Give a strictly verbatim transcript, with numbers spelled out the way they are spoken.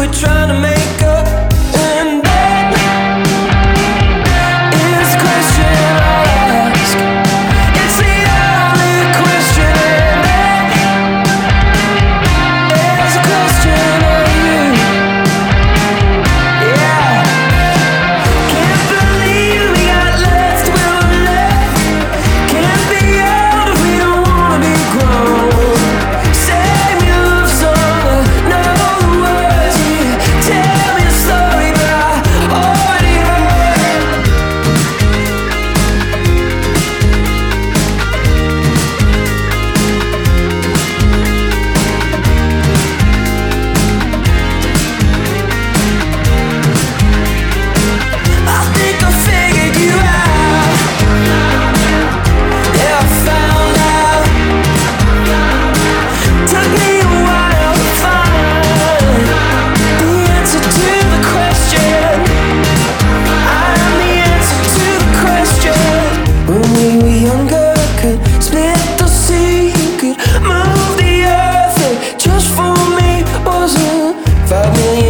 we're trying to make up. And that is the question I'll ask. It's the only question, and that is a question of you. Yeah. Can't believe we got left where we're left. Can't be old if we don't wanna be grown. Sing me a love song, I know the words. Yeah. Tell me a story, but I already heard. I think I figured you out. Yeah, I found out. Took me a while to find the answer to the question. I am the answer to the question. When we were younger, could split the sea, could move the earth, and just for me wasn't five million